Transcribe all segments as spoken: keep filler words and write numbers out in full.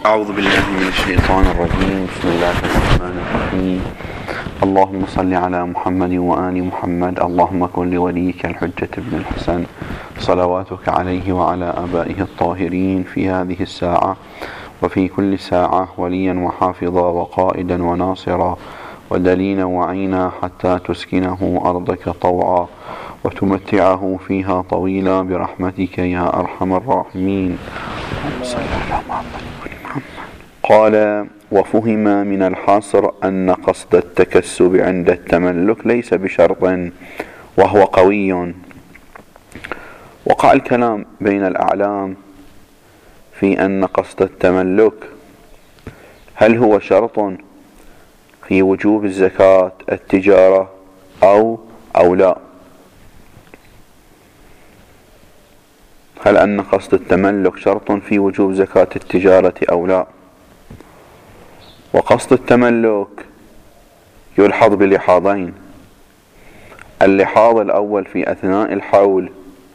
أعوذ بالله من الشيطان الرجيم. بسم الله الرحمن الرحيم. اللهم صل على محمد وآل محمد. اللهم كن لوليك الحجة بن الحسن صلواتك عليه وعلى آبائه الطاهرين في هذه الساعة وفي كل ساعة وليا وحافظا وقائدا وناصرا ودليلا وعينا حتى تسكنه أرضك طوعا وتمتعه فيها طويلا برحمتك يا أرحم الراحمين. صلى الله على محمد. قال: وفهم من الحصر أن قصد التكسب عند التملك ليس بشرط وهو قوي. وقع الكلام بين الأعلام في أن قصد التملك هل هو شرط في وجوب الزكاة التجارة أو أو لا. هل أن قصد التملك شرط في وجوب زكاة التجارة أو لا. وقصد التملك يلحظ بلحاظين: اللحاظ الأول في أثناء الحول،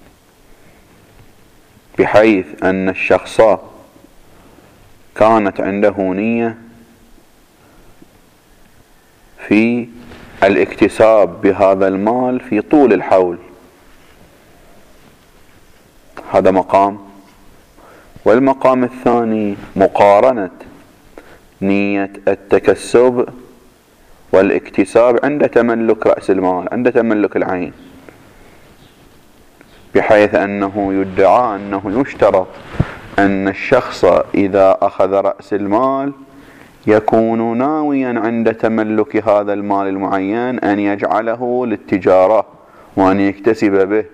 بحيث أن الشخص كانت عنده نية في الاكتساب بهذا المال في طول الحول، هذا مقام. والمقام الثاني مقارنة نية التكسب والاكتساب عند تملك رأس المال، عند تملك العين، بحيث أنه يدعى أنه يشترط أن الشخص إذا أخذ رأس المال يكون ناويا عند تملك هذا المال المعين أن يجعله للتجارة وأن يكتسب به،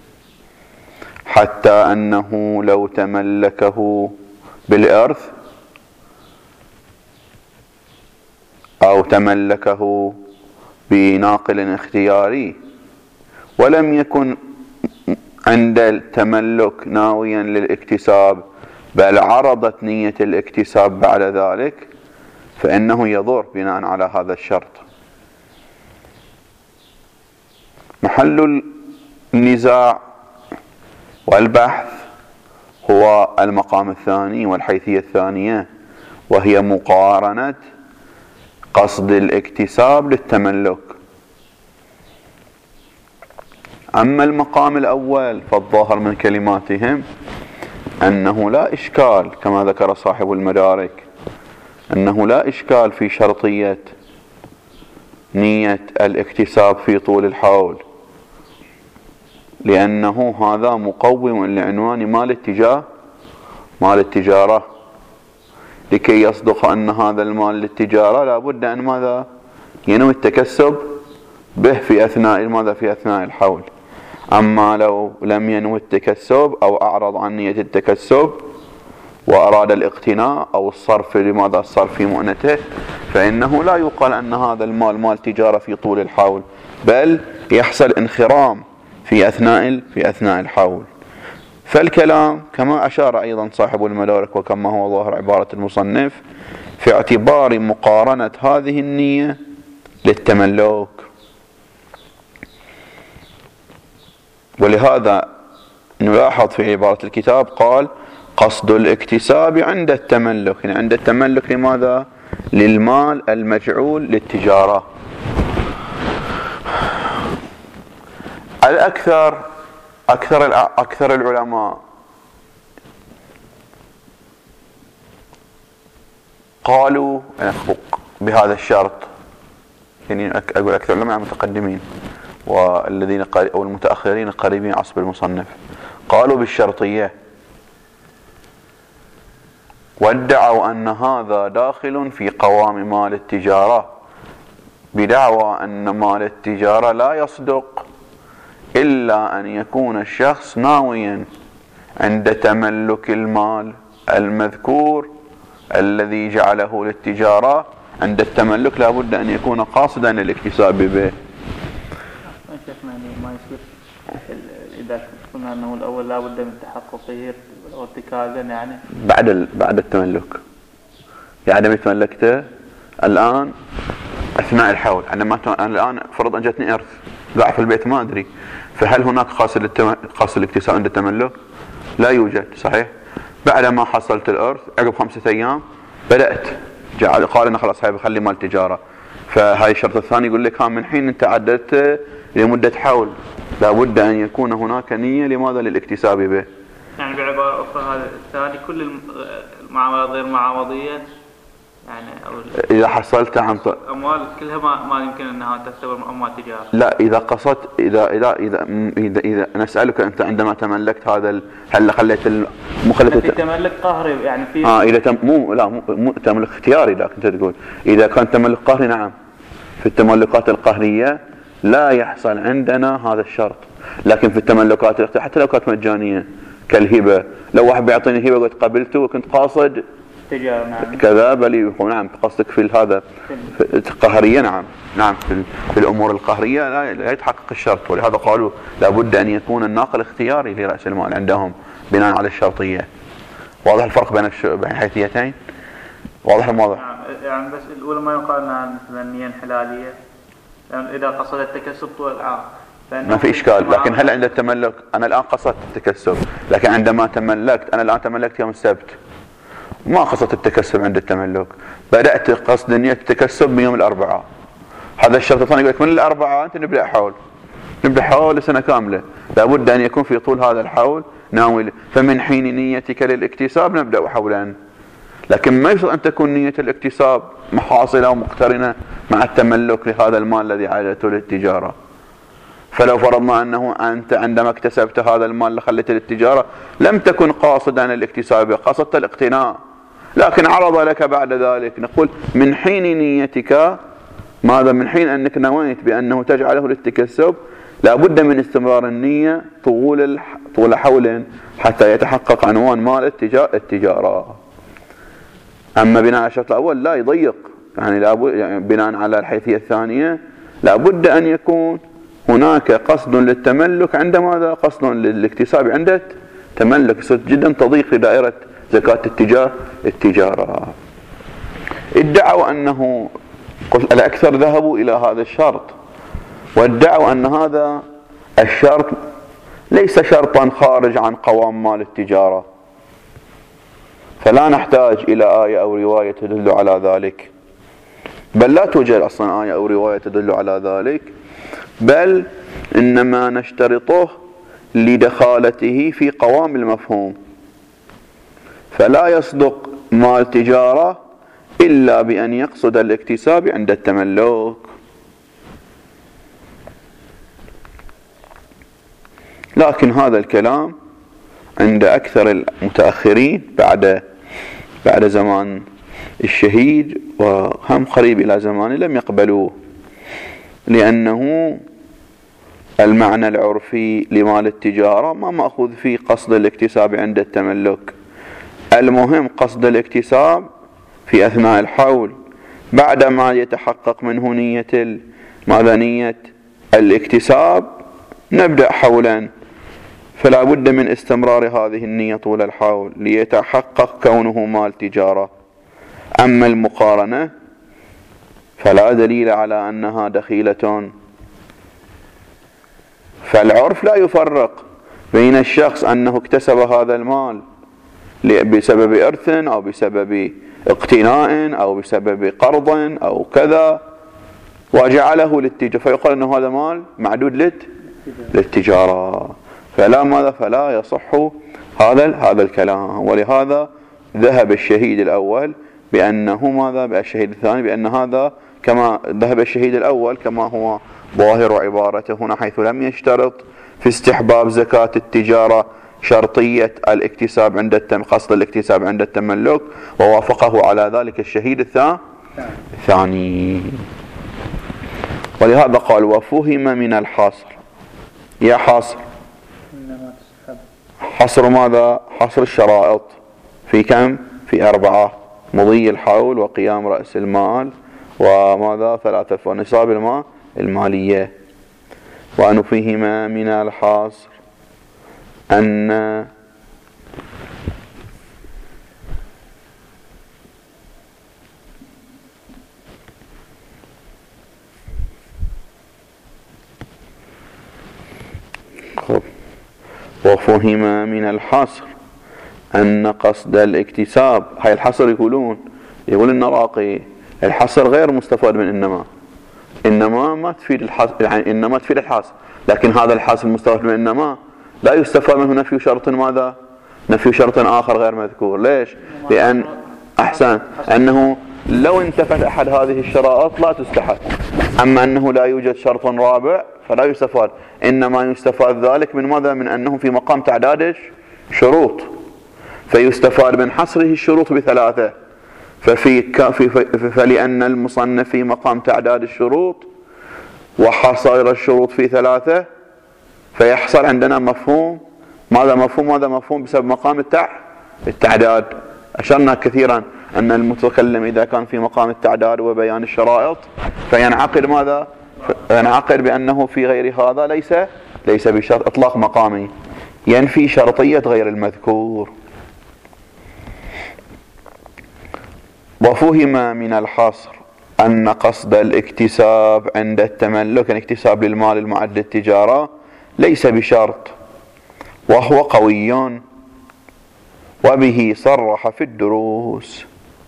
حتى أنه لو تملكه بالإرث أو تملكه بناقل اختياري ولم يكن عند التملك ناويا للاكتساب بل عرضت نية الاكتساب بعد ذلك، فإنه يضر بناء على هذا الشرط. محل النزاع والبحث هو المقام الثاني والحيثية الثانية، وهي مقارنة قصد الاكتساب للتملك. أما المقام الأول فالظاهر من كلماتهم أنه لا إشكال، كما ذكر صاحب المدارك، أنه لا إشكال في شرطية نية الاكتساب في طول الحول، لأنه هذا مقوم لعنوان مال التجارة مال التجارة لكي يصدق أن هذا المال للتجارة لابد أن ماذا ينوي التكسب به في أثناء ماذا في أثناء الحول. أما لو لم ينوي التكسب أو أعرض عن نية التكسب وأراد الاقتناء أو الصرف، لماذا الصرف في مؤنته، فإنه لا يقال أن هذا المال مال تجارة في طول الحول، بل يحصل انخرام في أثناء في أثناء الحول. فالكلام كما أشار أيضا صاحب المدارك وكما هو ظاهر عبارة المصنف في اعتبار مقارنة هذه النية للتملك. ولهذا نلاحظ في عبارة الكتاب قال: قصد الاكتساب عند التملك، يعني عند التملك لماذا؟ للمال المجعول للتجارة. الأكثر أكثر أكثر العلماء قالوا بهذا الشرط، يعني أقول أكثر العلماء المتقدمين والذين أو المتأخرين القريبين عصب المصنف، قالوا بالشرطية، وادعوا أن هذا داخل في قوام مال التجارة، بدعوى أن مال التجارة لا يصدق إلا أن يكون الشخص ناويا عند تملك المال المذكور الذي جعله للتجارة، عند التملك لابد أن يكون قاصدا للاكتساب به. ما يصير إذا قلنا أنه الأول لابد من تحققه وارتكازا، يعني بعد بعد التملك، يعني ما تملكته الآن أثناء الحول، عندما الآن فرض أن جتني إرث ضاع في البيت ما أدري، فهل هناك قاصد قاصد الاكتساب عند التملك؟ لا يوجد، صحيح؟ بعد ما حصلت الارث عقب خمسة ايام بدأت جعل قال انا خلاص هاي بخلي مال تجارة. فهاي الشرط الثاني يقول لك ها من حين انت عددت لمدة حول لابد ان يكون هناك نية لماذا؟ للاكتساب به. يعني بعبارة اخرى هذا الثاني كل المعاملات غير معاوضية يعني اذا حصلت عن ط... اموال كلها ما, ما يمكن انها تعتبر اموال تجارة. لا اذا قصدت اذا اذا اذا اذا, إذا نسألك انت عندما تملكت هذا ال... هل خليت ال... مو خليت في تملك قهري يعني في اه اذا تم... مو لا مو, مو تملك اختياري. لكن انت تقول اذا كان تملك قهري نعم في التملكات القهرية لا يحصل عندنا هذا الشرط. لكن في التملكات الاختيارية حتى لو كانت مجانية كالهبة، لو واحد بيعطيني هبة قلت قبلته وكنت قاصد تجارة نعم كذا بل نعم قصدك في هذا القهرية نعم نعم في, في الأمور القهرية لا, لا يتحقق الشرط. ولهذا قالوا لابد أن يكون الناقل اختياري لرأس المال عندهم بناء على الشرطية. واضح الفرق بين بين الحيثيتين؟ واضح الموضوع؟ نعم يعني بس الأولى ما يقال أنها مثلا نية حلالية يعني إذا قصد التكسب طول العام ما في إشكال. لكن هل عند التملك أنا الآن قصدت التكسب لكن عندما تملكت أنا الآن تملكت يوم السبت ما قصدت التكسب عند التملك، بدأت قصد نية التكسب من يوم الأربعاء. هذا الشرط الثاني يقول لك من الأربعاء أنت نبدأ حول نبدأ حول لسنة كاملة لابد أن يكون في طول هذا الحول ناوي. فمن حين نيتك للاكتساب نبدأ حولا. لكن ما يصير أن تكون نية الاكتساب محاصلة ومقترنة مع التملك لهذا المال الذي عادته للتجارة. فلو فرضنا أنه أنت عندما اكتسبت هذا المال لخليته للتجارة لم تكن قاصدا الاكتساب قصدت الاقتناء لكن عرض لك بعد ذلك نقول من حين نيتك ماذا؟ من حين أنك نويت بأنه تجعله للتكسب لابد من استمرار النية طول الح... طول حول حتى يتحقق عنوان مال التجارة. أما بناء على الشرط الأول لا يضيق يعني, لابد... يعني بناء على الحيثية الثانية لابد أن يكون هناك قصد للتملك عند ماذا؟ قصد للاكتساب عند التملك. يصير جدا تضيق لدائرة زكاة التجارة التجارة. ادعوا أنه الأكثر ذهبوا إلى هذا الشرط وادعوا أن هذا الشرط ليس شرطا خارج عن قوام مال التجارة فلا نحتاج إلى آية أو رواية تدل على ذلك. بل لا توجد أصلا آية أو رواية تدل على ذلك بل إنما نشترطه لدخالته في قوام المفهوم. فلا يصدق مال تجارة إلا بأن يقصد الاكتساب عند التملك. لكن هذا الكلام عند أكثر المتأخرين بعد بعد زمان الشهيد وهم قريب إلى زمانه لم يقبلوه لأنه المعنى العرفي لمال التجارة ما مأخوذ فيه قصد الاكتساب عند التملك. المهم قصد الاكتساب في أثناء الحول بعدما يتحقق منه نية ماذا؟ نية الاكتساب نبدأ حولا. فلا بد من استمرار هذه النية طول الحول ليتحقق كونه مال تجارة. أما المقارنة فلا دليل على أنها دخيلة. فالعرف لا يفرق بين الشخص أنه اكتسب هذا المال بسبب إرث أو بسبب اقتناء أو بسبب قرض أو كذا وجعله للتجارة فيقال أنه هذا مال معدود للتجارة. فلا ماذا؟ فلا يصح هذا هذا الكلام. ولهذا ذهب الشهيد الأول بأنه ماذا؟ بالشهيد الثاني بأن هذا كما ذهب الشهيد الأول كما هو ظاهر عبارته هنا حيث لم يشترط في استحباب زكاة التجارة شرطية الاكتساب عند التم قصد الاكتساب عند التملك ووافقه على ذلك الشهيد الثاني. ولهذا قال وفهم من الحصر. يا حصر حصر ماذا؟ حصر الشرائط في كم؟ في أربعة: مضي الحول وقيام رأس المال وماذا؟ ثلاثة ونصاب المال المالية. وأن فهم من الحصر أن وفهم من الحصر أن قصد الاكتساب، هاي الحصر يقولون يقول النراقي الحصر غير مستفاد من إنما. إنما ما تفيد الحصر، يعني إنما تفيد الحصر، لكن هذا الحصر مستفاد من إنما لا يستفاد منه نفي شرط ماذا؟ نفي شرط آخر غير مذكور. ليش؟ لأن أحسن أنه لو انتفت أحد هذه الشرائط لا تستحب، أما أنه لا يوجد شرط رابع فلا يستفاد، إنما يستفاد ذلك من ماذا؟ من أنه في مقام تعداد شروط، فيستفاد من حصره الشروط بثلاثة. ففي فلأن المصنف في مقام تعداد الشروط وحصر الشروط في ثلاثة، فيحصل عندنا مفهوم ماذا؟ مفهوم ماذا؟ مفهوم بسبب مقام التع التعداد. أشرنا كثيرا أن المتكلم إذا كان في مقام التعداد وبيان الشرائط فينعقد ماذا؟ ينعقد بأنه في غير هذا ليس ليس بشرط إطلاق مقامي، ينفي شرطية غير المذكور. وفهم من الحصر أن قصد الاكتساب عند التملك، الاكتساب للمال المعد التجارة، ليس بشرط، وهو قوي، وبه صرح في الدروس.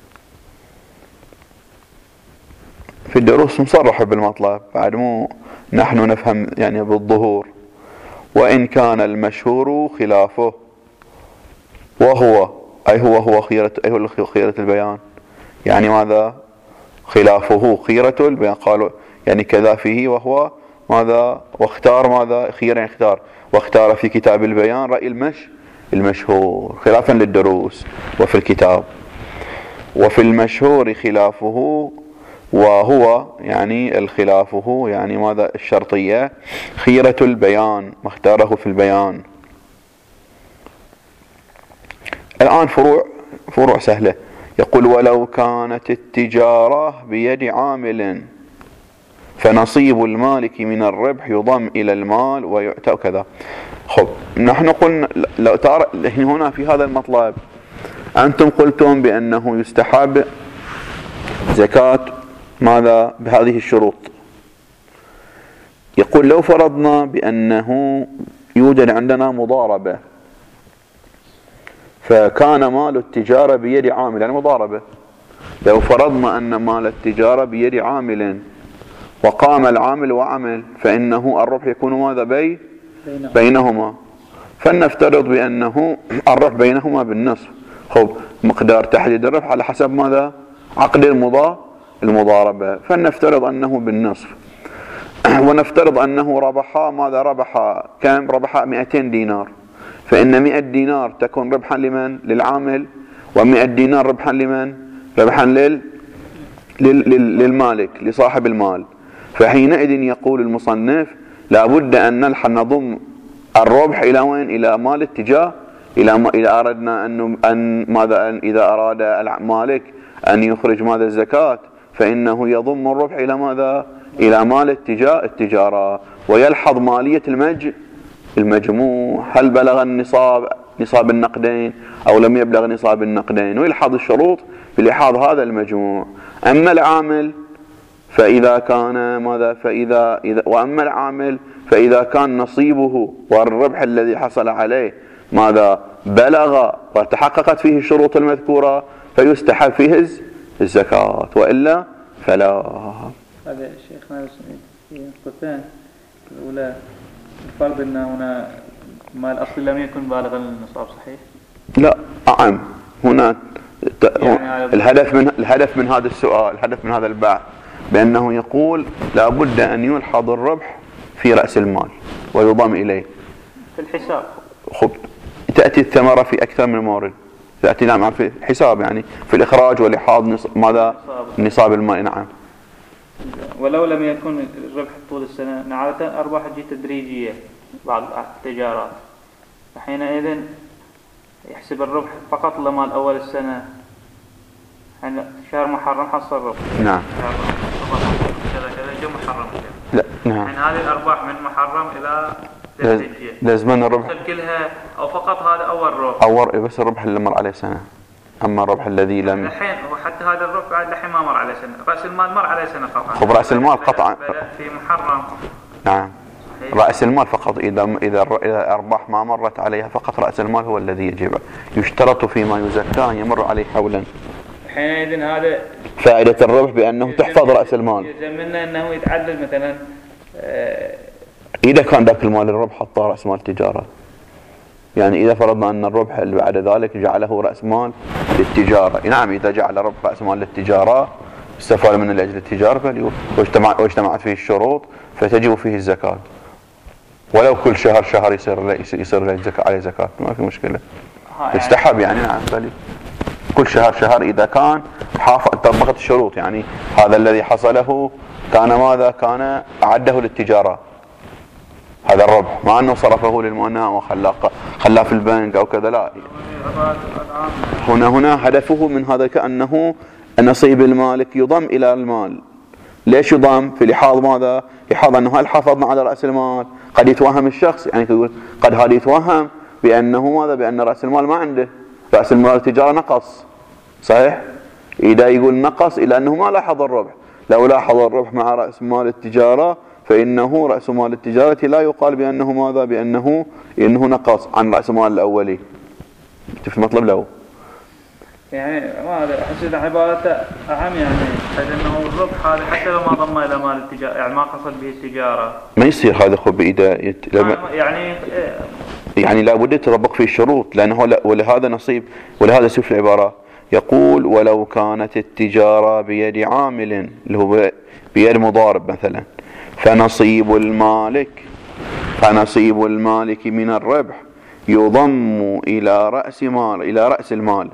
في الدروس مصرح بالمطلب، بعد مو نحن نفهم يعني بالظهور. وإن كان المشهور خلافه، وهو أي هو هو خيرة أي هو خيرة البيان، يعني ماذا؟ خلافه خيرة البيان، قالوا يعني كذا فيه وهو ماذا؟ واختار ماذا؟ خيرا اختار، واختار في كتاب البيان رأي المش المشهور خلافا للدروس وفي الكتاب. وفي المشهور خلافه، وهو يعني الخلافه يعني ماذا؟ الشرطية، خيرة البيان، ما اختاره في البيان. الآن فروع فروع سهلة. يقول ولو كانت التجارة بيد عامل فنصيب المالك من الربح يضم إلى المال ويؤتى كذا. خب نحن قلنا لو ترى هنا في هذا المطلب أنتم قلتم بأنه يستحب زكاة ماذا؟ بهذه الشروط. يقول لو فرضنا بأنه يوجد عندنا مضاربة، فكان مال التجارة بيد عامل، يعني مضاربة. لو فرضنا أن مال التجارة بيد عامل وقام العامل وعمل، فإنه الربح يكون ماذا؟ بي بينهما. فلنفترض بأنه الربح بينهما بالنصف. خب مقدار تحديد الربح على حسب ماذا؟ عقد المضا المضاربة. فلنفترض أنه بالنصف، ونفترض أنه ربح ماذا؟ ربح كم؟ ربح مئتين دينار. فإن مئة دينار تكون ربحا لمن؟ للعامل، ومئة دينار ربحا لمن؟ ربحا لل... لل... لل... للمالك، لصاحب المال. فحينئذ يقول المصنف لابد أن نلحق نضم الربح إلى وين؟ إلى مال التجارة. إلى ما إذا أردنا أن أن ماذا؟ أن إذا أراد المالك أن يخرج ماذا؟ الزكاة، فإنه يضم الربح إلى ماذا؟ إلى مال التجارة التجارة ويلحظ مالية المج المجموع، هل بلغ النصاب نصاب النقدين أو لم يبلغ نصاب النقدين، ويلحظ الشروط بلحاظ هذا المجموع. أما العامل فإذا كان ماذا؟ فإذا إذا وأما العامل فإذا كان نصيبه والربح الذي حصل عليه ماذا؟ بلغ وتحققت فيه الشروط المذكورة، فيستحب فيه الزكاة، وإلا فلا. هذا شيخنا في نقطتين. الأولى الفرض أن هنا ما الأصل لم يكن بالغا النصاب، صحيح؟ لا أعم، هنا يعني الهدف من الهدف من هذا السؤال، الهدف من هذا البحث بأنه يقول لابد أن يلحظ الربح في رأس المال ويضم إليه في الحساب. خب تأتي الثمرة في أكثر من مورد، تأتي نعم في الحساب، يعني في الإخراج ولحاظ ماذا؟ نصاب المال. نعم. ولو لم يكن الربح طول السنة، عادة أرباح تجي تدريجية بعض التجارات، فحينئذ يحسب الربح فقط لمال أول السنة، يعني شهر محرم حصل الربح. نعم. كذا كذا جو محرم. لا نعم. يعني هذه الأرباح من محرم إلى تدريجية لازم الربح كلها أو فقط هذا أول ربح؟ أول بس الربح اللي مر عليه سنة. أما الربح الذي لم الحين هو حتى هذا الربح بعد الحين ما مر عليه سنة، رأس المال مر عليه سنة قطعا. خب رأس المال قطعا في محرم. نعم. رأس المال فقط. إذا إذا الأرباح ما مرت عليها فقط رأس المال هو الذي يجب. يشترط فيما يزكى أن يمر عليه حولا. حينئذ هذا فائدة الربح بأنه تحفظ رأس المال. يلزمنا أنه يتعدل مثلا آه إذا كان ذاك المال الربح حطه رأس مال تجارة. يعني إذا فرضنا أن الربح اللي بعد ذلك جعله رأس مال للتجارة. نعم إذا جعل ربح رأس مال للتجارة استفاد من لأجل التجارة واجتمعت فيه الشروط فتجب فيه الزكاة. ولو كل شهر شهر يصير يصير عليه زكاة ما في مشكلة. يستحب يعني. نعم بلي كل شهر شهر إذا كان حافظ طبقت الشروط. يعني هذا الذي حصله كان ماذا؟ كان أعده للتجارة هذا الربح، مع أنه صرفه للمؤنة وخلاه خلاه في البنك أو كذا. لا، هنا هنا هدفه من هذا كأنه نصيب المالك يضم إلى المال. ليش يضم؟ في لحاظ ماذا؟ لحاظ أنه هل حافظنا على رأس المال؟ قد يتوهم الشخص، يعني يقول قد هذا يتوهم بأنه ماذا؟ بأن رأس المال ما عنده، رأس المال التجارة نقص. صحيح؟ إذا يقول نقص إلى أنه ما لاحظ الربح. لو لاحظ الربح مع رأس مال التجارة فإنه رأس مال التجارة لا يقال بأنه ماذا؟ بأنه إنه نقص عن رأس مال الأولي. في المطلب له يعني هذا أحس عبارته أهم، يعني حيث أنه الربح هذا حتى لو ما ضم إلى مال التجارة، يعني ما قصد به التجارة ما يصير هذا خب إذا يت... يعني يعني لابد يتطبق فيه الشروط، لأنه لا ولهذا نصيب ولهذا سوف العبارة يقول ولو كانت التجارة بيد عامل اللي هو بيد مضارب مثلا فنصيب المالك فنصيب المالك من الربح يضم إلى رأس مال إلى رأس المال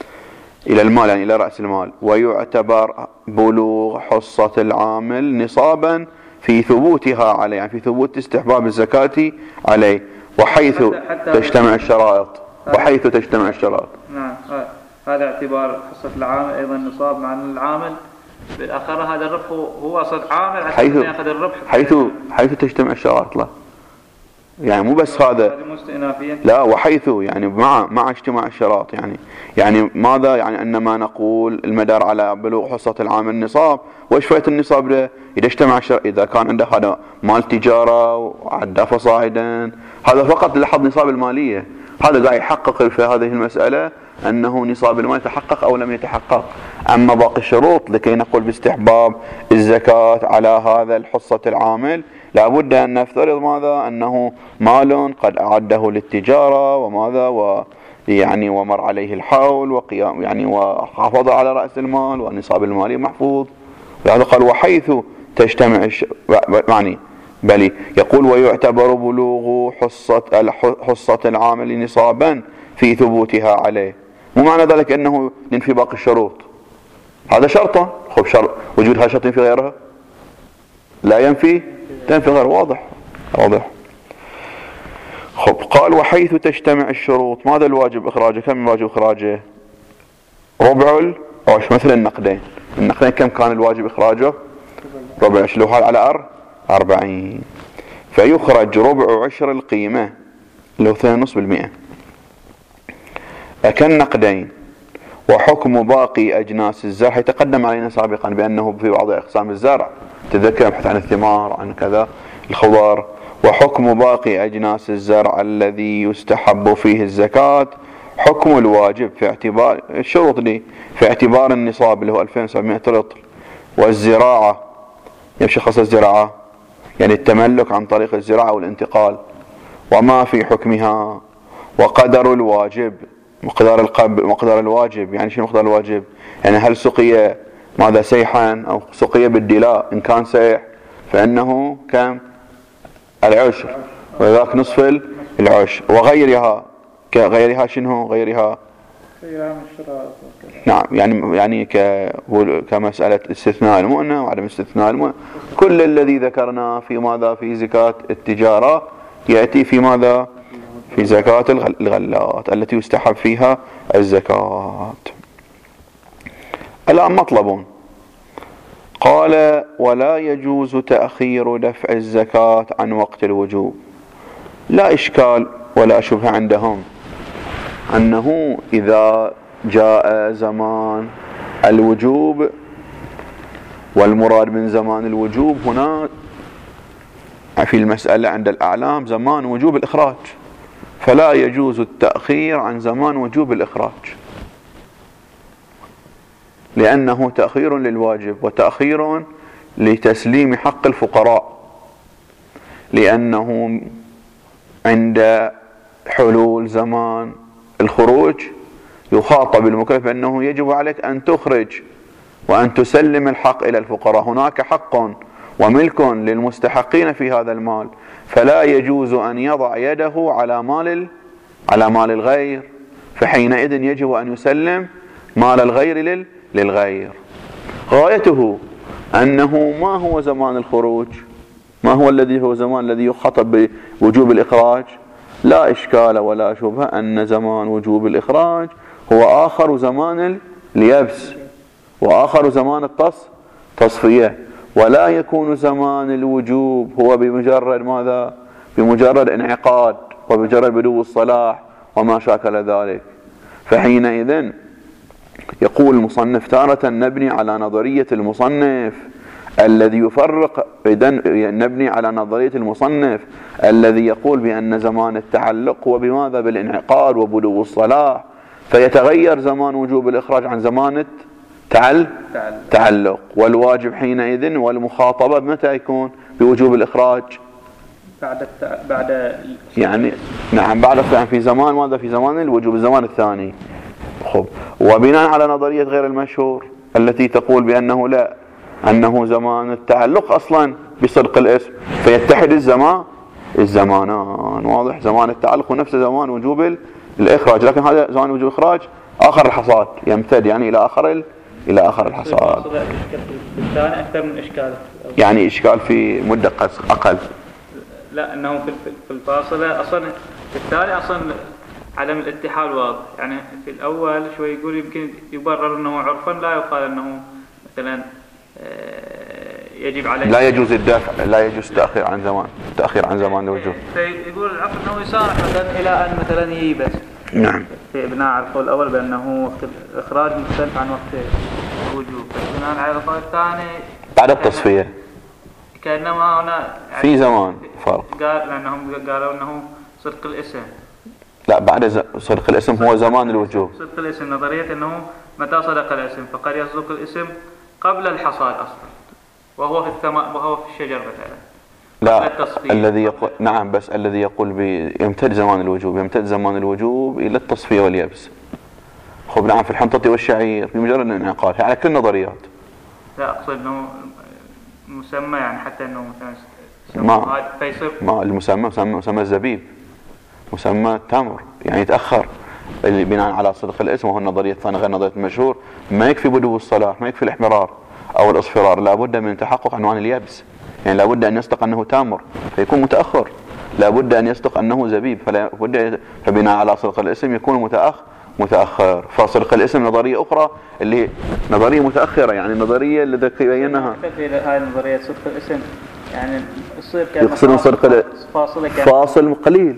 إلى المال يعني إلى رأس المال، ويعتبر بلوغ حصة العامل نصابا في ثبوتها عليه، يعني في ثبوت استحباب الزكاة عليه، وحيث تجتمع الشرائط وحيث تجتمع الشرائط. نعم، هذا اعتبار حصة العامل أيضا نصاب، مع أن العامل بالآخر هذا الربح هو أصد عامل حيث يأخذ الربح حيث حيث تجتمع الشرائط. لا يعني مو بس هذا، لا وحيث يعني مع مع اجتماع الشرائط. يعني يعني ماذا؟ يعني انما نقول المدار على بلوغ حصة العامل النصاب. وايش فائدة النصاب ده؟ اذا اجتمع الشرائط، اذا كان عنده هذا مال تجارة وعدى فصاعدا، هذا فقط لحظ نصاب المالية. هذا قاعد يحقق في هذه المسألة أنه نصاب المال يتحقق أو لم يتحقق. أما باقي الشروط لكي نقول باستحباب الزكاة على هذا الحصة العامل لابد أن نفترض ماذا؟ أنه مال قد أعده للتجارة وماذا و يعني ومر عليه الحول وقيام يعني وحافظ على رأس المال والنصاب المالي محفوظ. لهذا قال وحيث تجتمع الش... يعني بل يقول ويعتبر بلوغ حصة حصة العامل نصابا في ثبوتها عليه. مو معنى ذلك أنه ينفي باقي الشروط، هذا شرطا. خب شرط وجودها شرط في غيرها لا ينفي تنفي غير. واضح واضح. خب قال وحيث تجتمع الشروط ماذا الواجب إخراجه؟ كم الواجب إخراجه؟ ربع العشر. مثل النقدين، النقدين كم كان الواجب إخراجه؟ ربع العشر. لو هذا على أر أربعين فيخرج ربع عشر القيمة لو اثنين ونصف بالمئة كالنقدين. وحكم باقي أجناس الزرع يتقدم علينا سابقا بأنه في بعض أقسام الزرع تذكر نبحث عن الثمار عن كذا الخضار. وحكم باقي أجناس الزرع الذي يستحب فيه الزكاة حكم الواجب في اعتبار الشروط دي في اعتبار النصاب اللي هو ألفين وسبعمائة رطل. والزراعة يمشي خص الزراعة يعني التملك عن طريق الزراعة والانتقال وما في حكمها. وقدر الواجب مقدار القبل مقدار الواجب يعني شو مقدار الواجب؟ يعني هل سقي ماذا سيحا أو سقي بالدلاء؟ إن كان سيح فإنه كم؟ العشر، وذاك نصف العشر. وغيرها كغيرها شنو غيرها؟ نعم يعني يعني كمسألة استثناء المؤنة وعدم استثناء المؤنة. كل الذي ذكرنا في ماذا؟ في زكاة التجارة يأتي في ماذا؟ في زكاة الغلات التي يستحب فيها الزكاة. الآن مطلب قال ولا يجوز تأخير دفع الزكاة عن وقت الوجوب. لا إشكال ولا شبهة عندهم أنه إذا جاء زمان الوجوب، والمراد من زمان الوجوب هنا في المسألة عند الأعلام زمان وجوب الإخراج، فلا يجوز التأخير عن زمان وجوب الإخراج، لأنه تأخير للواجب وتأخير لتسليم حق الفقراء، لأنه عند حلول زمان الخروج يخاطب المكلف بأنه يجب عليك أن تخرج وأن تسلم الحق إلى الفقراء. هناك حق وملك للمستحقين في هذا المال، فلا يجوز أن يضع يده على مال على مال الغير، فحينئذ يجب أن يسلم مال الغير للغير. غايته أنه ما هو زمان الخروج، ما هو الذي هو زمان الذي يخاطب بوجوب الإخراج؟ لا إشكال ولا شبهة أن زمان وجوب الإخراج هو آخر زمان اليبس وآخر زمان التصفية، ولا يكون زمان الوجوب هو بمجرد ماذا؟ بمجرد انعقاد وبمجرد بدو الصلاح وما شاكل ذلك. فحينئذ يقول المصنف تارة نبني على نظرية المصنف الذي يفرق نبني على نظرية المصنف الذي يقول بأن زمان التعلق هو بماذا؟ بالانعقاد وبدو الصلاح، فيتغير زمان وجوب الإخراج عن زمان التعلق، والواجب حينئذ والمخاطبة متى يكون بوجوب الإخراج؟ بعد التع... بعد يعني نعم بعد يعني في زمان ماذا؟ في زمان الوجوب، الزمان الثاني. خب، وبناء على نظرية غير المشهور التي تقول بأنه لا، أنه زمان التعلق أصلا بصدق الاسم، فيتحد الزمان الزمانان، واضح؟ زمان التعلق ونفس زمان وجوب الإخراج، لكن هذا زمان وجوب الإخراج آخر الحصاد، يمتد يعني إلى آخر ال... إلى آخر الحصاد. الثاني أكثر من إشكال، يعني إشكال في مدة أقل. لا، أنه في الفاصلة أصلا في الثاني أصلا عدم الاتحاد واضح، يعني في الأول شوي يقول يمكن يبرر أنه عرفا لا يقال أنه مثلا يجب عليه لا يجوز الدافع، لا يجوز تأخير عن زمان تأخير عن زمان الوجوب، فيقول العقل أنه يسارع مثلا إلى أن مثلا ييبس. نعم، في بناء على القول الأول بأنه وقت الإخراج مختلف عن وقت الوجوب، بناء على القول الثاني بعد التصفية كأنما هنا يعني في زمان فرق، قال لأنهم قالوا أنه صدق الاسم، لا بعد صدق الاسم هو زمان الوجوب. صدق الاسم نظرية أنه متى صدق الاسم فقد يصدق الاسم قبل الحصاد أصلا، وهو في الثماء وهو في الشجر مثلا. لا، الذي يقول نعم بس الذي يقول يمتد زمان الوجوب يمتد زمان الوجوب إلى التصفية واليبس. خب نعم، في الحنطة والشعير بمجرد الانعقاد على كل النظريات. لا أقصد أنه مسمى يعني حتى أنه مثلا ما فيصير ما المسمى مسمى مسمى الزبيب، مسمى التمر، يعني يتأخر اللي بناء على صدق الاسم، وهو النظرية الثانية غير نظرية المشهور. ما يكفي بدو الصلاح، ما يكفي الاحمرار أو الأصفرار، لابد من تحقق عنوان اليبس، يعني لابد أن يصدق أنه تمر فيكون متأخر، لابد أن يصدق أنه زبيب فلا بد، فبناء على صدق الاسم يكون متأخر متأخر. فصدق الاسم نظرية أخرى اللي نظرية متأخرة، يعني النظرية اللي بينها هاي النظرية صدق الاسم يعني يصير يقصدون صدق فاصل فاصل قليل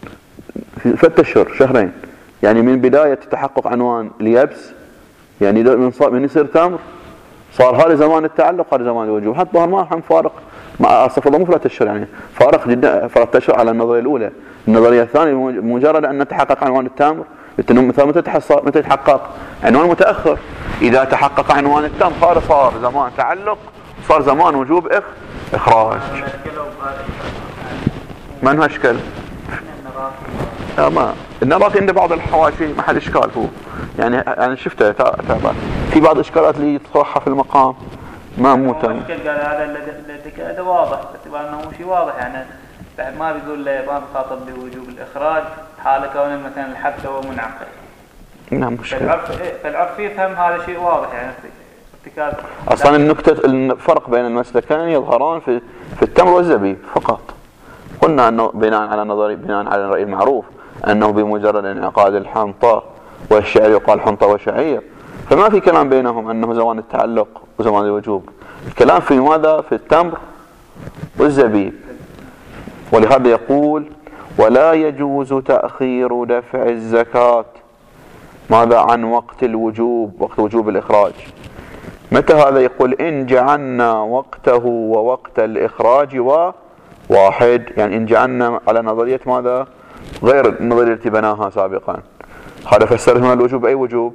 في ثلاث أشهر شهرين، يعني من بداية تحقق عنوان اليبس، يعني من صار من يصير تمر صار هذا زمان التعلق هذا زمان الوجوب، حتى ظهر ما هم فارق مع الصفر مو ثلاث أشهر، يعني فارق جدا ثلاث أشهر على النظرية الأولى. النظرية الثانية مجرد أن نتحقق عنوان التمر مثلا متى تحصل متى يتحقق عنوان متأخر، إذا تحقق عنوان التام هذا صار زمان تعلق، صار زمان وجوب إخ إخراج. ما انه اشكال ما النراقي عند بعض الحواشي محل اشكال هو، يعني انا شفته تعبان في بعض الاشكالات اللي تطرحها في المقام ما مو تمام. قال هذا الذي هذا واضح باعتبار انه شيء واضح، يعني بعد ما بيقول ما بخاطب بوجوب الاخراج حال كون مثلا الحبس هو منعقد. نعم مشكلة. فالعرف فالعرف يفهم هذا شيء واضح، يعني ارتكاز اصلا النكته الفرق بين المسلكين يظهران في في التمر والزبيب فقط. قلنا انه بناء على نظري بناء على الراي المعروف انه بمجرد انعقاد الحنطه والشعير يقال حنطه وشعير، فما في كلام بينهم انه زمان التعلق وزمان الوجوب، الكلام في ماذا؟ في التمر والزبيب. ولهذا يقول ولا يجوز تأخير دفع الزكاة ماذا عن وقت الوجوب، وقت وجوب الإخراج. متى هذا؟ يقول إن جعلنا وقته ووقت الإخراج واحد، يعني إن جعلنا على نظرية ماذا غير النظرية التي بناها سابقا، هذا فسر هنا الوجوب أي وجوب؟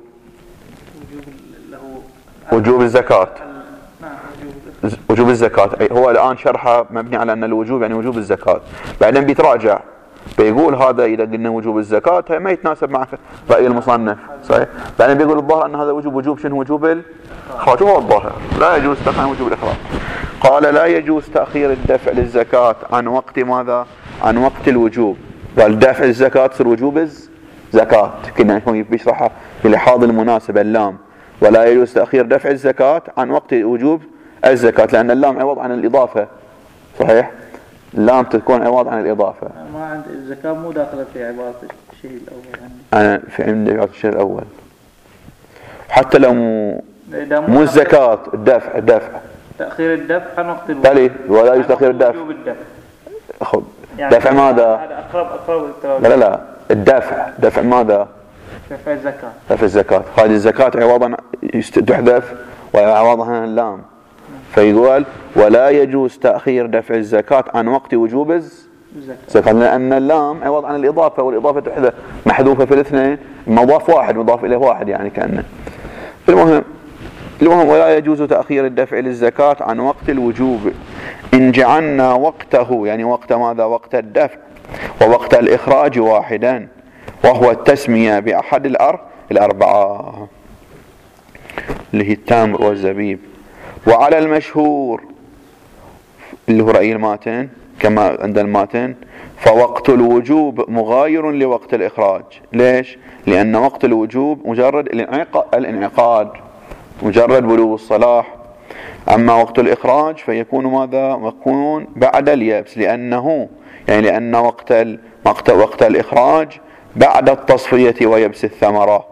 وجوب الزكاة. وجوب الزكاة، أي هو الآن شرحه مبني على أن الوجوب يعني وجوب الزكاة، بعدين بيتراجع بيقول هذا إذا قلنا وجوب الزكاة ما يتناسب مع رأي المصنف، صحيح؟ بعدين بيقول الظاهر أن هذا وجوب وجوب شنو؟ وجوب الإخراج. هو الظاهر لا يجوز تأخير وجوب الإخراج. قال لا يجوز تأخير الدفع للزكاة عن وقت ماذا؟ عن وقت الوجوب. قال دفع الزكاة تصير وجوب الزكاة، كنا بيشرحها بلحاظ المناسبة اللام. ولا يجوز تأخير دفع الزكاة عن وقت وجوب الزكاة، لأن اللام عوض عن الإضافة، صحيح؟ اللام تكون عوض عن الإضافة. ما عند الزكاة مو داخلة في عبارة الشيء الأول عندي. أنا في عندي عبارة الشيء الأول. حتى لو مو مو الزكاة، الدفع الدفع. تأخير الدفع عن وقت الوجوب. تالي ولا يجوز تأخير الدفع. خب يعني دفع ماذا؟ هذا أقرب أقرب لا لا لا الدفع دفع ماذا؟ دفع الزكاة. دفع الزكاة. هذه الزكاة عوضا تحذف وعوضها اللام. فيقول ولا يجوز تأخير دفع الزكاة عن وقت وجوب الزكاة، لأن اللام عوض عن الإضافة، والإضافة تحذف محذوفة في الاثنين، مضاف واحد مضاف إليه واحد يعني كأنه. المهم المهم ولا يجوز تأخير الدفع للزكاة عن وقت الوجوب إن جعلنا وقته، يعني وقت ماذا؟ وقت الدفع ووقت الإخراج واحدا، وهو التسمية بأحد الأر الأربعة اللي هي التمر والزبيب. وعلى المشهور اللي هو رأي الماتن كما عند الماتن فوقت الوجوب مغاير لوقت الإخراج. ليش؟ لأن وقت الوجوب مجرد الانعقاد، مجرد بلوغ الصلاح. أما وقت الإخراج فيكون ماذا؟ يكون بعد اليبس، لأنه يعني لأن وقت وقت وقت الإخراج بعد التصفية ويبس الثمرة.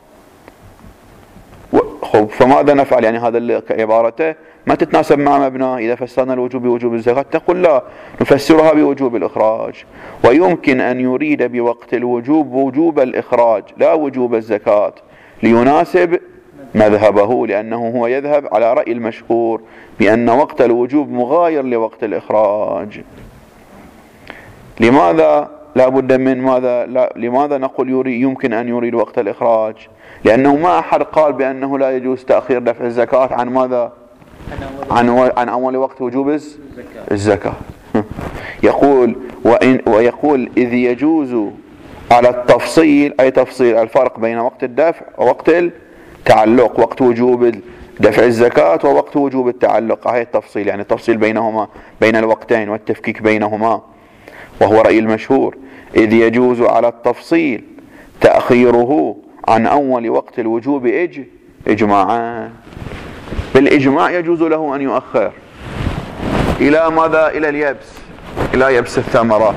خب فماذا نفعل؟ يعني هذا اللي عبارته ما تتناسب مع مبناه. إذا فسرنا الوجوب بوجوب الزكاة تقول لا، نفسرها بوجوب الإخراج. ويمكن أن يريد بوقت الوجوب وجوب الإخراج لا وجوب الزكاة ليناسب مذهبه، لأنه هو يذهب على رأي المشهور بأن وقت الوجوب مغاير لوقت الإخراج. لماذا لا بد من ماذا؟ لا لماذا نقول يريد يمكن أن يريد وقت الإخراج؟ لأنه ما أحد قال بأنه لا يجوز تأخير دفع الزكاة عن ماذا؟ عن عن أول وقت وجوب الزكاة. يقول وإن ويقول إذ يجوز على التفصيل، أي تفصيل الفرق بين وقت الدفع ووقت التعلق، وقت وجوب دفع الزكاة ووقت وجوب التعلق، هاي التفصيل يعني التفصيل بينهما بين الوقتين والتفكيك بينهما، وهو رأي المشهور. إذ يجوز على التفصيل تأخيره عن أول وقت الوجوب إج إجماعا، بالإجماع يجوز له أن يؤخر إلى ماذا؟ إلى اليبس، إلى يبس الثمرة.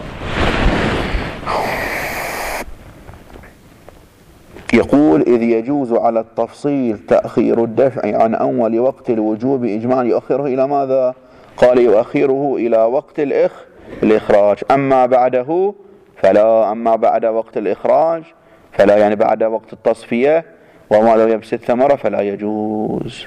يقول إذ يجوز على التفصيل تأخير الدفع عن أول وقت الوجوب إجماعا يؤخره إلى ماذا؟ قال يؤخره إلى وقت الإخ الإخراج. أما بعده فلا، أما بعد وقت الإخراج فلا، يعني بعد وقت التصفية وما لو يبس الثمرة فلا يجوز.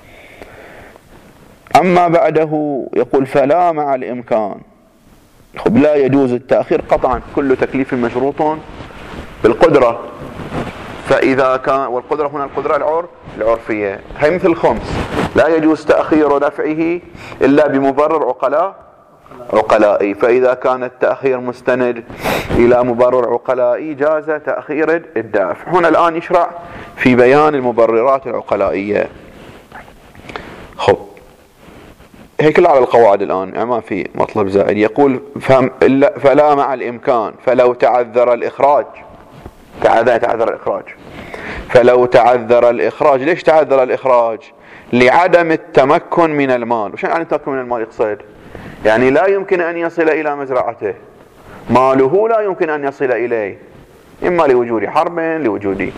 أما بعده يقول فلا مع الإمكان، لا يجوز التأخير قطعا، كل تكليف مشروط بالقدرة. فإذا كان، والقدرة هنا القدرة العرف العرفية، هي مثل الخمس، لا يجوز تأخير دفعه إلا بمبرر عقلاء عقلائي. فإذا كان التأخير مستند إلى مبرر عقلائي جاز تأخير الدفع. هنا الآن يشرع في بيان المبررات العقلائية. خب هيك على القواعد الآن يعني ما في مطلب زائد. يقول فلا مع الإمكان، فلو تعذر الإخراج، تعذر تعذر الإخراج فلو تعذر الإخراج. ليش تعذر الإخراج؟ لعدم التمكن من المال. وش يعني التمكن من المال؟ يقصد يعني لا يمكن أن يصل إلى مزرعته، ماله لا يمكن أن يصل إليه، إما لوجود حرب لوجود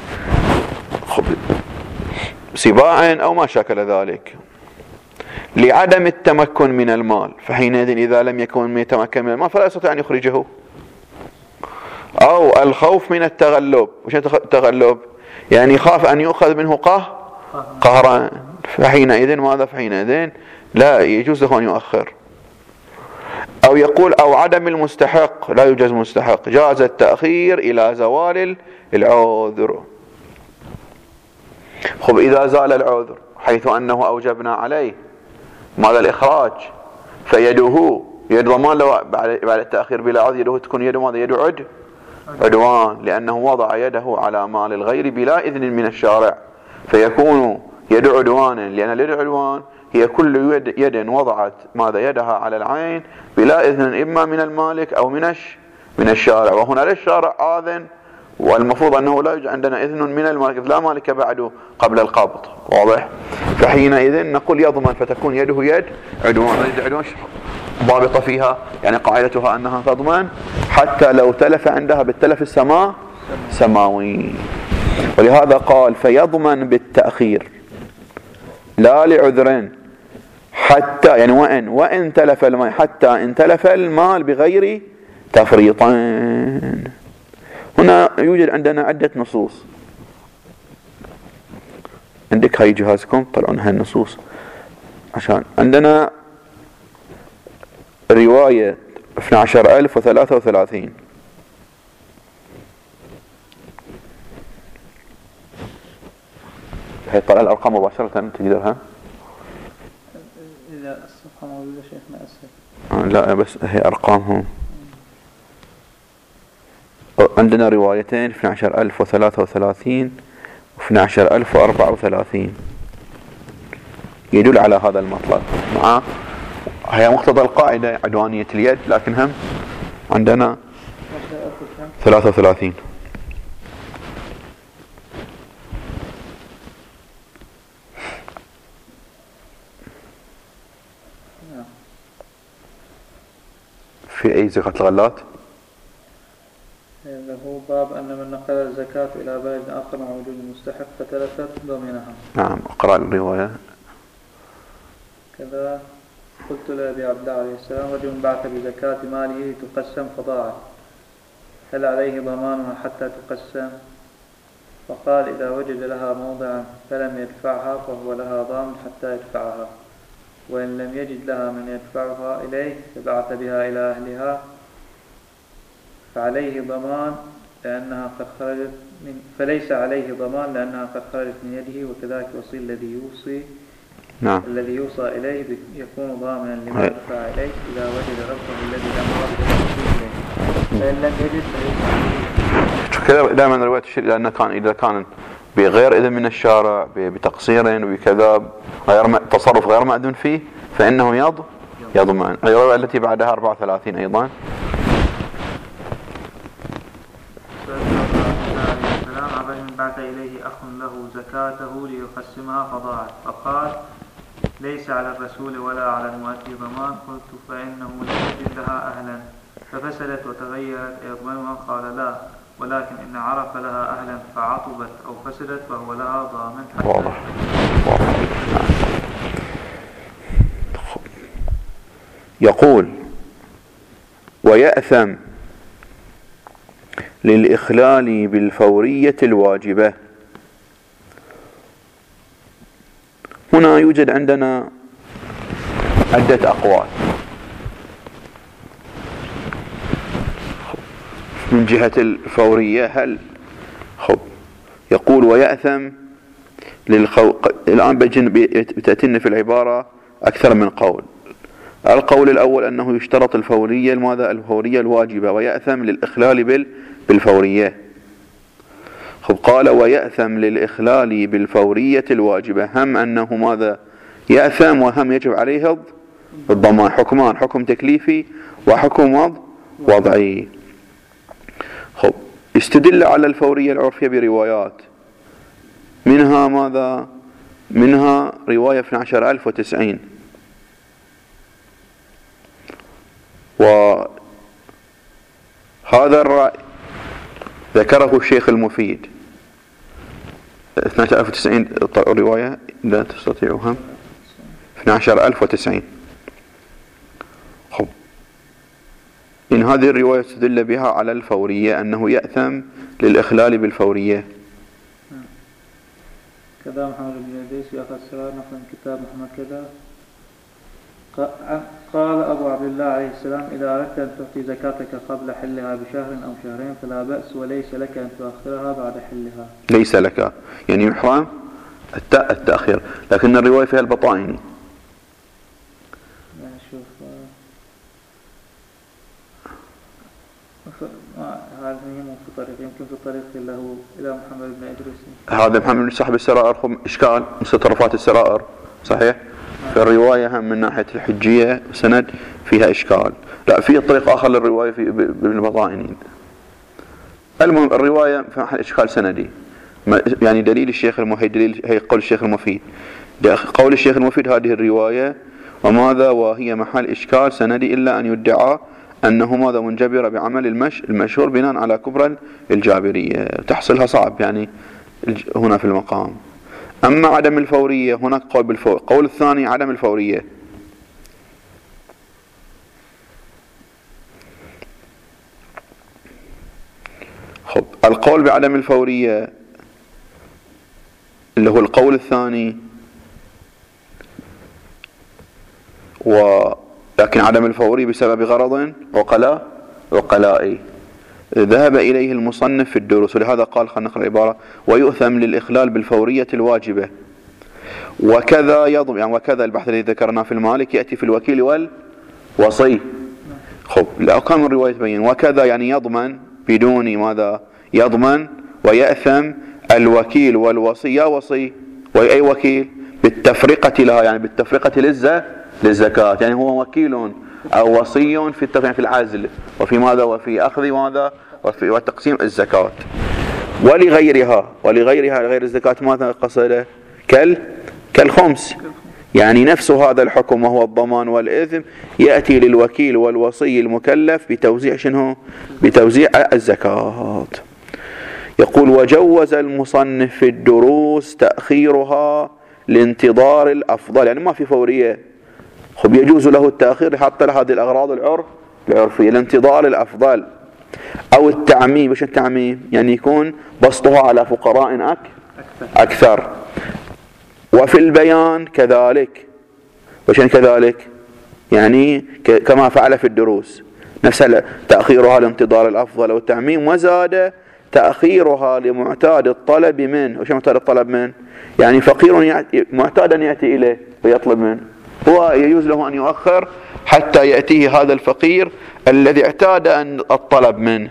سباع أو ما شاكل ذلك، لعدم التمكن من المال. فحينئذ إذا لم يكن يتمكن من المال فلا يستطيع أن يخرجه. أو الخوف من التغلب. وش التغلب؟ يعني خاف أن يؤخذ منه قه قهرا، فحينئذ ماذا؟ فحينئذ لا يجوز له أن يؤخر. أو يقول أو عدم المستحق، لا يوجد مستحق، جاز التأخير إلى زوال العذر. خب إذا زال العذر حيث أنه أوجبنا عليه ماذا الإخراج، فيده يد ضمان لو بعد التأخير بلا عذر يده تكون يد ماذا؟ يد عد عدوان، لأنه وضع يده على مال الغير بلا إذن من الشارع، فيكون يد عدوان، لأن اليد عدوان هي كل يد, يد وضعت ماذا يدها على العين بلا إذن إما من المالك أو من من الشارع، وهنا للشارع آذن، والمفروض أنه لا يوجد عندنا إذن من المالك، لا مالك بعده قبل القبض، واضح؟ فحينئذ نقول يضمن، فتكون يده يد عدوان. يد عدوان ضابطة فيها يعني قاعدتها أنها تضمن حتى لو تلف عندها بالتلف السماء سماوي، ولهذا قال فيضمن بالتأخير لا لعذر حتى يعني وإن وإن تلف المال، حتى إن تلف المال بغير تفريطين. هنا يوجد عندنا عدة نصوص، عندك هاي جهازكم طلعون هاي النصوص، عشان عندنا رواية اثني عشر ألف وثلاثة وثلاثين، هي طلع الأرقام مباشرة تقدرها؟ إذا الصفحة موجودة شيخنا أسهل. لا بس هي أرقامهم. عندنا روايتين اثني عشر ألف وثلاثة وثلاثين واثني عشر ألف وأربعة وثلاثين، يدل على هذا المطلب. مع هي مقتضى القاعدة عدوانية اليد، لكن هم عندنا ثلاثة وثلاثين. في أي زكاة الغلات؟ له باب أن من نقل الزكاة إلى بلد آخر مع وجود المستحق فتلفت ضمنها. نعم، اقرأ الرواية. كذا قلت لأبي عبد الله عليه السلام رجل بعث بزكاة ماله تقسم فضاعت، هل عليه ضمانها حتى تقسم؟ فقال إذا وجد لها موضعا فلم يدفعها فهو لها ضامن حتى يدفعها، وإن لم يجد لها من يدفعها إليه فبعث بها إلى أهلها فعليه ضمان لأنها قد خرجت من فليس عليه ضمان لأنها قد خرجت من يده، وكذلك وصي الذي يوصي نعم. الذي يوصى إليه يكون ضامنا لما دفع إليه إذا وجد ربه الذي لم يرد إليه، فإن لم يجد فليس. كذا دائما رواية الشيء لأنه كان إذا كان بغير إذن من الشارع بتقصير وكذا غير تصرف غير مأذون فيه فإنه يض يضمن. الرواية التي بعدها أربعة وثلاثين أيضا. بعث إليه أخ له زكاته ليقسمها فضاعت، فقال ليس على الرسول ولا على المؤدي ضمان. قلت فإنه لم يجد لها أهلا ففسدت وتغيرت يضمنها؟ قال لا، ولكن إن عرف لها أهلا فعطبت أو فسدت فهو لها ضامن حتى. واضح. يقول ويأثم للإخلال بالفورية الواجبة. هنا يوجد عندنا عدة أقوال من جهة الفورية. هل خب يقول ويأثم للخو... الآن بتأتينا في العبارة أكثر من قول. القول الأول أنه يشترط الفورية ماذا؟ الفورية الواجبة، ويأثم للإخلال بال... بالفورية. خب قال ويأثم للإخلال بالفورية الواجبة، هم أنه ماذا؟ يأثم وهم يجب عليه الضمان، حكمان، حكم تكليفي وحكم وضعي. خب استدل على الفورية العرفية بروايات، منها ماذا؟ منها رواية اثني عشر ألف وتسعين، وهذا الرأي ذكره الشيخ المفيد. اثني عشر ألف وتسعين رواية لا تستطيعها، اثني عشر ألف وتسعين. خب إن هذه الرواية استدل بها على الفورية أنه يأثم للإخلال بالفورية. كذا محمد بن إدريس يأخذ سرار نقل كتاب محمد كذا قال أبو عبد الله عليه السلام: إذا أردت أن تعطي زكاتك قبل حلها بشهر أو شهرين فلا بأس، وليس لك أن تؤخرها بعد حلها. ليس لك يعني يحرم التأخير، لكن الرواية فيها البطائني. شوف هذا مو في طريق، يمكن في طريق له إلى محمد بن إدريس. هذا محمد بن صاحب السرائر إشكال مستطرفات السرائر صحيح. في الرواية هم من ناحية الحجية سند فيها إشكال، لا في طريق آخر للرواية في بالبطائني. المهم الرواية في محل إشكال سندي، يعني دليل الشيخ المفيد، دليل هي قول الشيخ المفيد، قول الشيخ المفيد هذه الرواية وماذا وهي محل إشكال سندي، إلا أن يدعى أنه ماذا منجبر بعمل المش المشهور بناء على كبرى الجابرية، تحصلها صعب يعني هنا في المقام. أما عدم الفورية هناك قول بالفور، قول الثاني عدم الفورية. خب القول بعدم الفورية اللي هو القول الثاني، ولكن عدم الفوري بسبب غرض عقلاء عقلائي ذهب إليه المصنف في الدروس، ولهذا قال خلينا نقرأ العبارة: ويؤثم للإخلال بالفورية الواجبة، وكذا يضمن يعني وكذا البحث الذي ذكرناه في المالك يأتي في الوكيل والوصي. خب لو كان الرواية تبين وكذا يعني يضمن بدون ماذا يضمن، ويأثم الوكيل والوصي. يا وصي وأي وكيل بالتفرقة لها، يعني بالتفرقة للزة للزكاة، يعني هو وكيل أو وصي في التفريق في العزل وفي ماذا وفي أخذ ماذا وفي وتقسيم الزكاة. ولغيرها ولغيرها غير الزكاة ماذا قصده؟ كال كالخمس، يعني نفس هذا الحكم وهو الضمان والإثم يأتي للوكيل والوصي المكلف بتوزيع شنو؟ بتوزيع الزكاة. يقول: وجوز المصنف في الدروس تأخيرها لانتظار الأفضل، يعني ما في فورية، خب يجوز له التأخير حتى لهذه الأغراض العرف العرفية، لانتظار الأفضل أو التعميم. وش التعميم؟ يعني يكون بسطها على فقراء أك أكثر. وفي البيان كذلك، وش كذلك؟ يعني كما فعل في الدروس نفس تأخيرها لانتظار الأفضل أو التعميم. وزاد تأخيرها لمعتاد الطلب منه. وش معتاد الطلب منه؟ يعني فقير معتادا يأتي إليه ويطلب منه، هو يجوز له أن يؤخر حتى يأتيه هذا الفقير الذي اعتاد أن الطلب منه.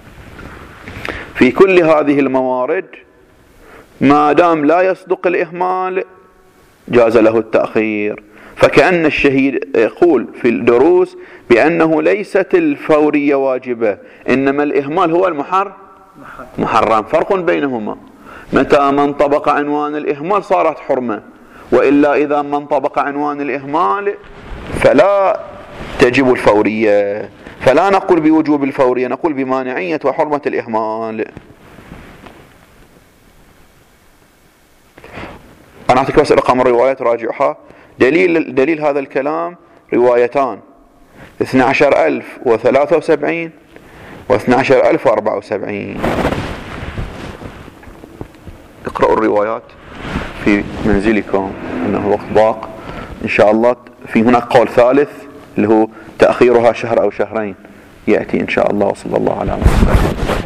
في كل هذه الموارد ما دام لا يصدق الإهمال جاز له التأخير. فكأن الشهيد يقول في الدروس بأنه ليست الفورية واجبة، إنما الإهمال هو المحرم محرم. فرق بينهما، متى ما انطبق عنوان الإهمال صارت حرمة، وإلا إذا ما انطبق عنوان الإهمال فلا تجب الفورية. فلا نقول بوجوب الفورية، نقول بمانعية وحرمة الإهمال. أنا أعطيك بس رقم الروايات راجعها. دليل دليل هذا الكلام روايتان: اثني عشر ألف وثلاثة وسبعين واثني عشر ألف وأربعة وسبعين. اقرأوا الروايات في منزلكم، أنه وقت ضاق إن شاء الله. في هناك قول ثالث اللي هو تأخيرها شهر أو شهرين يأتي إن شاء الله. وصلى الله على محمد.